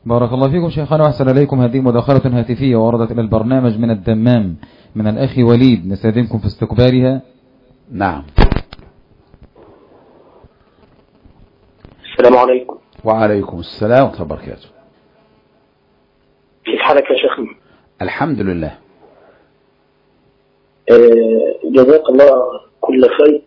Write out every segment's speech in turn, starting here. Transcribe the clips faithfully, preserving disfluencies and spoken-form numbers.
بارك الله فيكم شيخنا وأحسن إليكم. هذه مداخلة هاتفية وردت إلى البرنامج من الدمام من الأخ وليد، نستأذنكم في استقبالها. نعم. السلام عليكم. وعليكم السلام ورحمة الله وبركاته. كيف حالك يا شيخنا؟ الحمد لله. آه جزاك الله كل خير.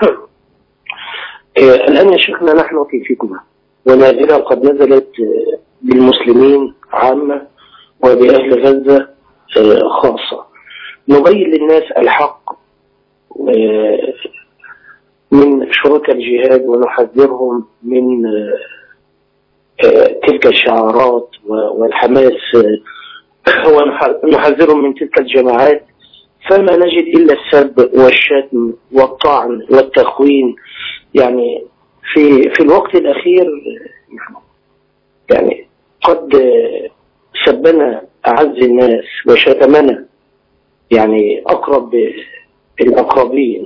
آه الآن يا شيخنا نحن في فتنة، ونازلة قد نزلت آه بالمسلمين عامة وبأهل غزة آه خاصة. نبين للناس الحق آه من شرك الجهاد، ونحذرهم من آه آه تلك الشعارات والحماس، آه ونحذرهم من تلك الجماعات، فما نجد إلا السب والشتم والطعن والتخوين. يعني في في الوقت الأخير يعني قد سبنا أعز الناس وشتمنا يعني أقرب الأقربين.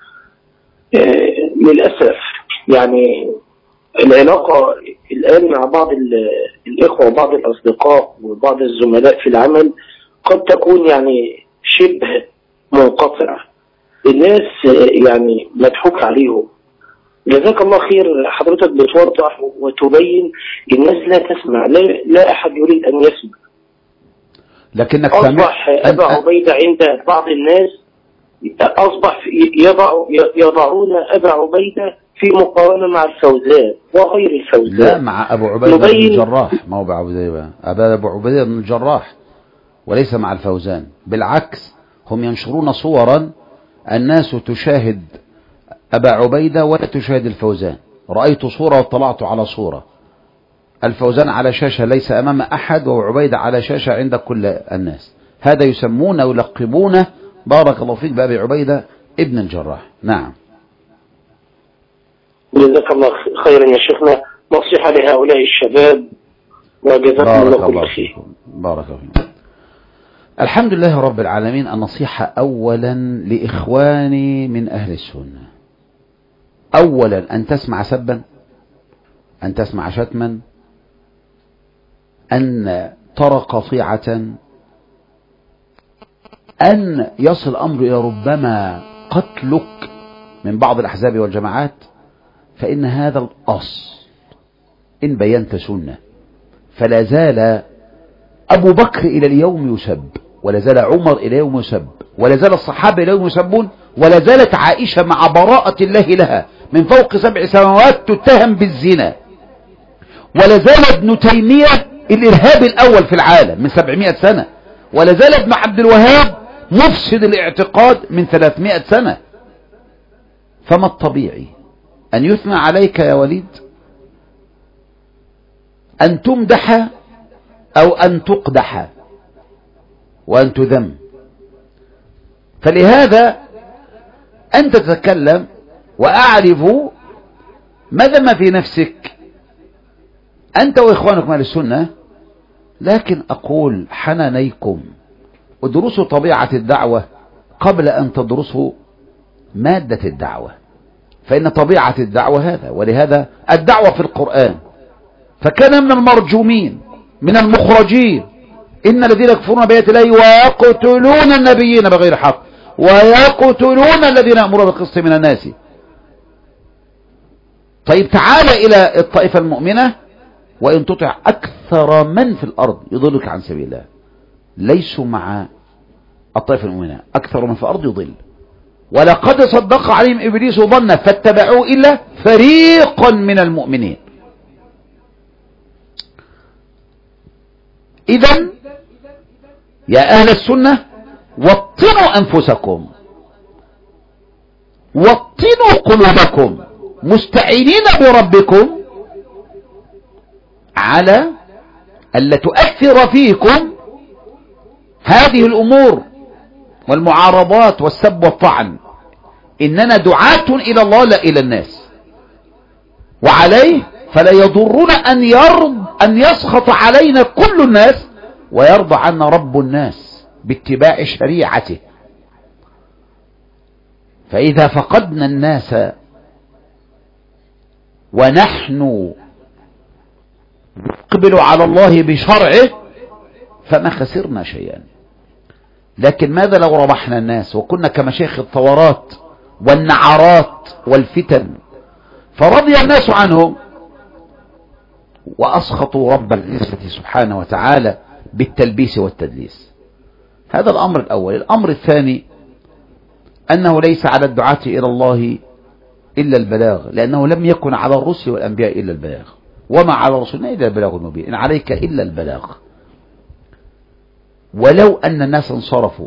للأسف يعني العلاقة الآن مع بعض الإخوة وبعض الأصدقاء وبعض الزملاء في العمل قد تكون يعني شبه منقطع. الناس يعني مضحوك عليهم. جزاك الله خير، حضرتك بتوضح وتبين، الناس لا تسمع، لا, لا أحد يريد أن يسمع. لكنك أصبح أبا عبيدة عند بعض الناس، أصبح يضع يضعون أبا عبيدة في مقارنة مع الفوزان وغير الفوزان. لا، مع أبو عبيدة بن الجراح، ما هو أبو عبيدة أبا أبو عبيدة بن الجراح، وليس مع الفوزان. بالعكس، هم ينشرون صورا الناس تشاهد أبا عبيدة ولا تشاهد الفوزان. رأيت صورة واطلعت على صورة، الفوزان على شاشة ليس أمام أحد، وعبيدة على شاشة عند كل الناس. هذا يسمونه ويلقبونه بارك الله فيك بأبي عبيدة ابن الجراح. نعم. جزاك الله خيرا يا شيخنا، نصيحة لهؤلاء الشباب وجزاكم الله كل خير. بارك الله فيك. الحمد لله رب العالمين. النصيحة أولا لإخواني من أهل السنة، أولا أن تسمع سبا، أن تسمع شتما، أن ترى قطيعة، أن يصل الأمر إلى ربما قتلك من بعض الأحزاب والجماعات، فإن هذا الأصل إن بينت سنة. فلا زال أبو بكر إلى اليوم يسب، ولا زال عمر إلى اليوم يسب، ولا زال الصحابة إلى اليوم يسبون، ولا زالت عائشة مع براءة الله لها من فوق سبع سماوات تتهم بالزنا، ولا زال ابن تيمية الإرهاب الأول في العالم من سبعمائة سنة، ولا زال ابن عبد الوهاب مفسد الاعتقاد من ثلاثمائة سنة. فما الطبيعي؟ أن يثنى عليك يا وليد، أن تمدح أو أن تقدح وأن تذم. فلهذا أنت تتكلم وأعرف ماذا ما في نفسك أنت وإخوانك من السنة، لكن أقول حنانيكم ادرسوا طبيعة الدعوة قبل أن تدرسوا مادة الدعوة، فإن طبيعة الدعوة هذا. ولهذا الدعوة في القرآن، فكان من المرجومين من المخرجين إن الذين يكفرون بآيات الله ويقتلون النبيين بغير حق ويقتلون الذين يأمرون بالقسط من الناس. طيب تعال إلى الطائفة المؤمنة، وإن تطع أكثر من في الأرض يضلك عن سبيل الله. ليسوا مع الطائفة المؤمنة، أكثر من في الأرض يضل. ولقد صدق عليهم إبليس ظنه فاتبعوه إلا فريقا من المؤمنين. إذن يا أهل السنة وطنوا أنفسكم، وطنوا قلوبكم، مستعينين بربكم على ألا تؤثر فيكم هذه الأمور والمعارضات والسب والطعن. إننا دعاة إلى الله لا إلى الناس، وعليه فلا يضرنا أن يرض أن يسخط علينا كل الناس ويرضى عنا رب الناس باتباع شريعته. فإذا فقدنا الناس ونحن يقبلوا على الله بشرعه فما خسرنا شيئا. لكن ماذا لو ربحنا الناس وكنا كمشايخ الثورات والنعرات والفتن فرضي الناس عنهم وأسخطوا رب العزة سبحانه وتعالى بالتلبيس والتدليس؟ هذا الأمر الأول. الأمر الثاني أنه ليس على الدعاة إلى الله إلا البلاغ، لأنه لم يكن على الرسل والأنبياء إلا البلاغ، وما على رسولنا إلا البلاغ المبين، إن عليك إلا البلاغ. ولو أن الناس انصرفوا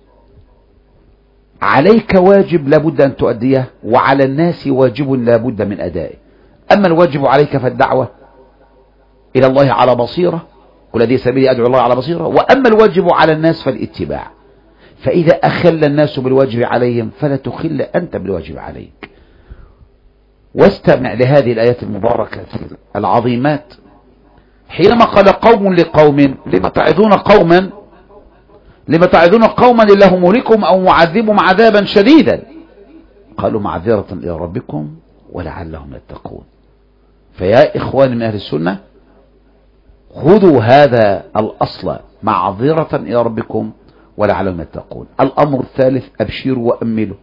عليك واجب لابد أن تؤديه، وعلى الناس واجب لابد من أدائه. أما الواجب عليك فالدعوة إلى الله على بصيرة، والذي سبيلي أدعو الله على بصيرة، وأما الواجب على الناس فالاتباع. فإذا أخل الناس بالواجب عليهم فلا تخل أنت بالواجب عليك. واستمع لهذه الآيات المباركة العظيمات حينما قال قوم لقوم لما تعظون قوما لما تعظون قوما الله مهلكهم أو معذبهم عذابا شديدا، قالوا معذرة إلى ربكم ولعلهم يتقون. فيا إخواني من أهل السنة خذوا هذا الأصل، معذرة إلى ربكم ولعلهم يتقون. الأمر الثالث أبشروا وأملوا.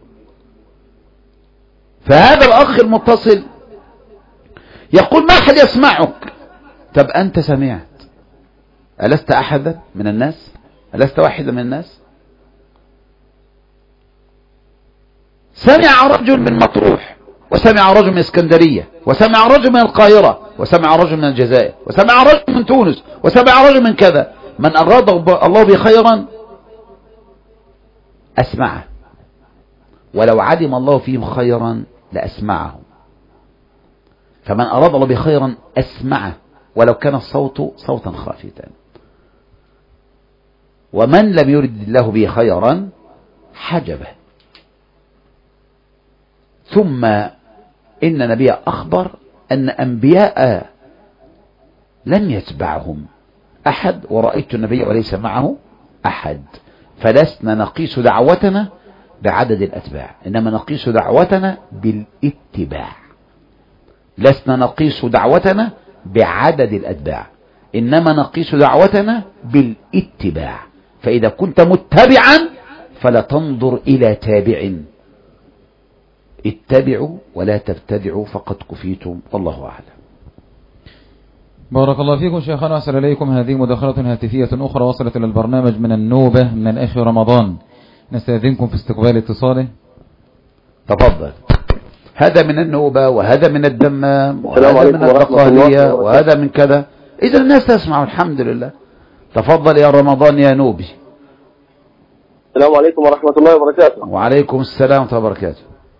فهذا الأخ المتصل يقول ما أحد يسمعك. طب أنت سمعت، ألست أحدا من الناس؟ ألست واحدا من الناس؟ سمع رجل من مطروح، وسمع رجل من اسكندرية، وسمع رجل من القاهرة، وسمع رجل من الجزائر، وسمع رجل من تونس، وسمع رجل من كذا. من أراد الله به خيرا أسمعه، ولو علم الله فيهم خيرا لأسمعهم. فمن أراد الله به خيرا أسمعه ولو كان الصوت صوتا خافتا. ومن لم يرد الله به خيرا حجبه. ثم إن النبي أخبر أن أنبياء لم يتبعهم أحد، ورأيت النبي وليس معه أحد. فلسنا نقيس دعوتنا بعدد الأتباع، إنما نقيس دعوتنا بالاتباع. لسنا نقيس دعوتنا بعدد الأتباع، إنما نقيس دعوتنا بالاتباع. فإذا كنت متبعا فلا تنظر إلى تابع، اتبعوا ولا تبتدعوا فقد كفيتم، والله أعلم. بارك الله فيكم شيخنا، أحسن إليكم. هذه مداخلة هاتفية أخرى وصلت إلى البرنامج من النوبة من الأخ رمضان، نستأذنكم في استقبال اتصاله. تفضل. هذا من النوبة، وهذا من الدمام، وهذا من الدقهلية، وهذا من كذا. إذا الناس تسمع الحمد لله. تفضل يا رمضان يا نوبي. السلام عليكم ورحمة الله وبركاته. وعليكم السلام ورحمة الله وبركاته.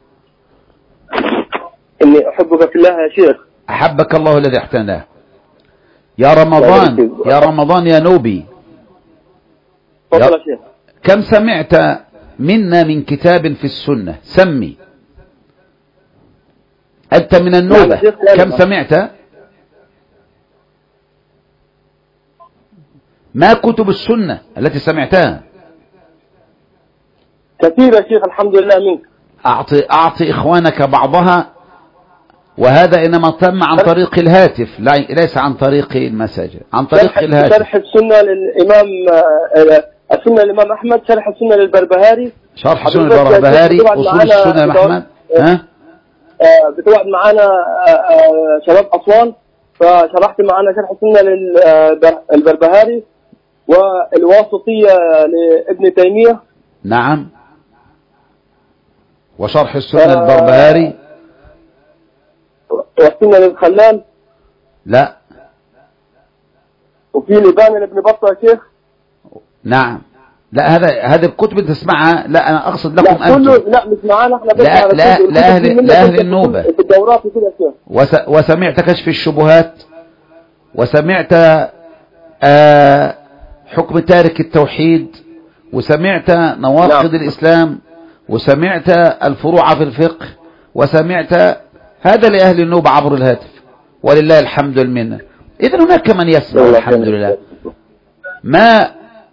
إني أحبك في الله يا شيخ. أحبك الله الذي احتناه. يا رمضان يا رمضان يا نوبي. تفضل يا شيخ. كم سمعت منا من كتاب في السنة؟ سمي. أنت من النوبة، كم سمعت؟ ما كتب السنة التي سمعتها؟ كثير يا شيخ الحمد لله منك. أعطي, أعطي إخوانك بعضها، وهذا إنما تم عن طريق الهاتف، ليس عن طريق المساجد، عن طريق الهاتف. شرح السنة للإمام السنة للإمام أحمد، شرح السنة للبربهاري، شرح السنة للبربهاري، أصول السنة لأحمد. ها؟ بتوعد معانا شباب أسوان، فشرحت معانا شرح السنة للبربهاري والواسطية لابن تيمية. نعم. وشرح السنة للبربهاري والسنة للخلال. لا. وفي لبان لابن بطة يا شيخ. نعم. لا هذا هذه الكتب اللي تسمعها، لا انا اقصد لكم لا انتم. لا مش معانا احنا، بس لا لا لاهل لاهل النوبة. في الدورات وكده يا شيخ. وس وسمعت كشف الشبهات، وسمعت آه حكم تارك التوحيد، وسمعت نواقض نعم. الإسلام، وسمعت الفروع في الفقه، وسمعت هذا لأهل النوبة عبر الهاتف، ولله الحمد والمنة. إذن هناك من يسمع الحمد لله. ما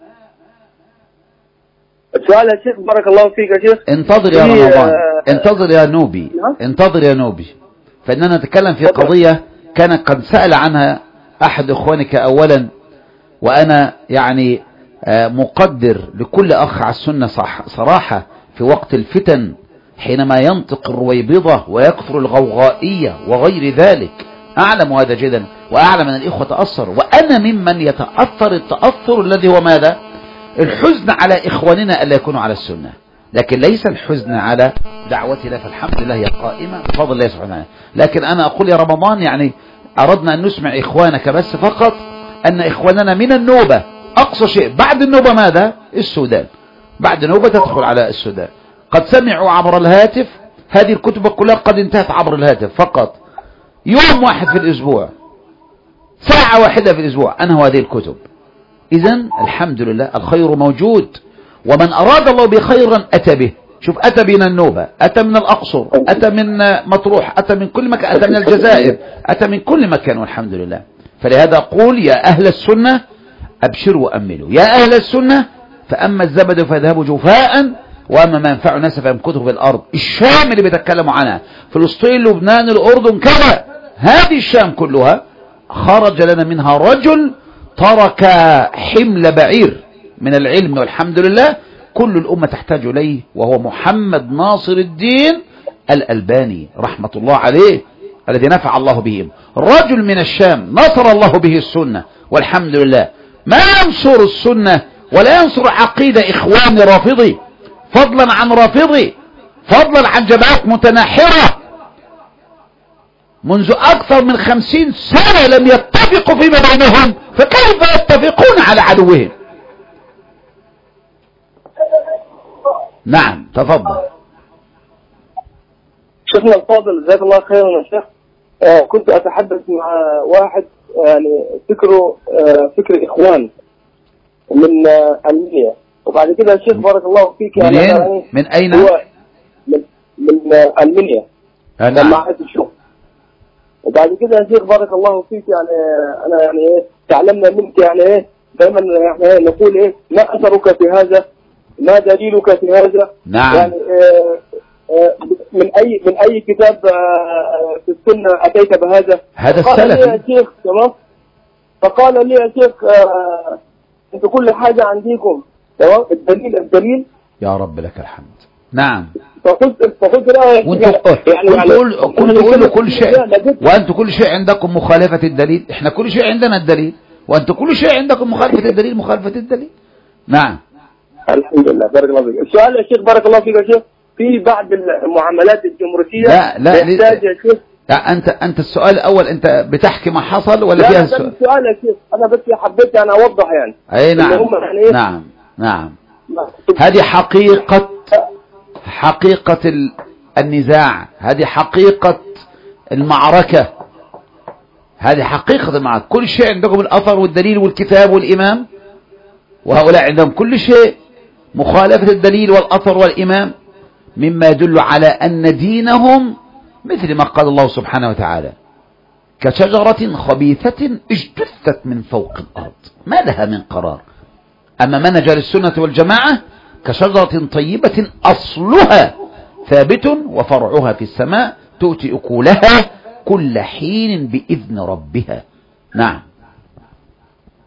السؤال يا شيخ بارك الله فيك يا شيخ. انتظر يا رمضان، انتظر يا نوبي، انتظر يا نوبي، فإننا نتكلم في قضية كان قد سأل عنها أحد إخوانك أولا، وأنا يعني مقدر لكل أخ على السنة صح صراحة في وقت الفتن حينما ينطق الرويبضة ويكثر الغوغائية وغير ذلك، أعلم هذا جدا، وأعلم أن الإخوة تأثروا، وأنا ممن يتأثر التأثر الذي هو ماذا؟ الحزن على إخواننا ألا يكونوا على السنة، لكن ليس الحزن على دعوتنا، فالحمد لله هي قائمة بفضل الله سبحانه وتعالى. لكن أنا أقول يا رمضان يعني أردنا أن نسمع إخوانك بس فقط أن إخواننا من النوبة أقصى شيء، بعد النوبة ماذا؟ السودان، بعد النوبة تدخل على السودان، قد سمعوا عبر الهاتف، هذه الكتب كلها قد انتهت عبر الهاتف فقط، يوم واحد في الأسبوع، ساعة واحدة في الأسبوع أنهوا هذه الكتب. إذن الحمد لله الخير موجود، ومن أراد الله بخيرا أتى به. شوف أتى من النوبة، أتى من الأقصر، أتى من مطروح، أتى من كل مكان، أتى من الجزائر، أتى من كل مكان، والحمد لله. فلهذا أقول يا أهل السنة أبشروا وأملوا، يا أهل السنة فأما الزبد فيذهب جفاء وأما ما ينفع الناس فيمكثه في الأرض. الشام اللي بيتكلموا عنها، فلسطين، لبنان، الأردن، كذا، هذه الشام كلها خرج لنا منها رجل ترك حمل بعير من العلم، والحمد لله كل الأمة تحتاج إليه، وهو محمد ناصر الدين الألباني رحمة الله عليه، الذي نفع الله بهم. رجل من الشام نصر الله به السنة، والحمد لله. ما ينصر السنة ولا ينصر عقيدة إخوان رافضي، فضلا عن رافضي، فضلا عن جماعات متناحرة منذ أكثر من خمسين سنة لم يتفقوا فيما بينهم، فكيف يتفقون على عدوهم؟ نعم تفضل. شيخنا الفاضل جزاك الله خيرا يا شيخ. آه كنت أتحدث مع واحد يعني فكره آه فكر إخوان من آه ألمانيا، وبعد كده يا شيخ بارك الله فيك من, يعني من أين؟ هو من, من آه ألمانيا جماعة الشغل. وبعد كده يا شيخ بارك الله فيك يعني أنا يعني إيه تعلمنا منك يعني إيه دائما يعني إيه نقول إيه ما أثرك في هذا، ما دليلك في هذا. نعم. يعني آه آه من أي من أي كتاب آه في السنة أتيت بهذا؟ هذا فقال السلف. لي يا شيخ تمام، فقال لي يا شيخ آه أنت كل حاجة عندكم تمام، الدليل الدليل. يا رب لك الحمد. نعم. فقلت فقلت له وانتوا يعني كنت تقول كل شيء، وانتوا كل شيء عندكم مخالفة الدليل، احنا كل شيء عندنا الدليل، وانتوا كل شيء عندكم مخالفة الدليل مخالفة الدليل. نعم. الحمد لله بارك الله فيك. السؤال يا شيخ بارك الله فيك يا شيخ، في بعض المعاملات الجمركية لا لا يحتاج يا شيخ. لا انت انت السؤال الاول انت بتحكي ما حصل ولا فيها السؤال؟ لا السؤال يا شيخ انا بس حبيت انا اوضح يعني. اي نعم. يعني إيه؟ نعم نعم. هذه حقيقة حقيقة النزاع، هذه حقيقة المعركة، هذه حقيقة المعركة. كل شيء عندكم الأثر والدليل والكتاب والإمام، وهؤلاء عندهم كل شيء مخالفة الدليل والأثر والإمام، مما يدل على أن دينهم مثل ما قال الله سبحانه وتعالى كشجرة خبيثة اجتثت من فوق الأرض ما لها من قرار. أما منهج السنة والجماعة كشجرة طيبة أصلها ثابت وفرعها في السماء تؤتي أكلها كل حين بإذن ربها. نعم.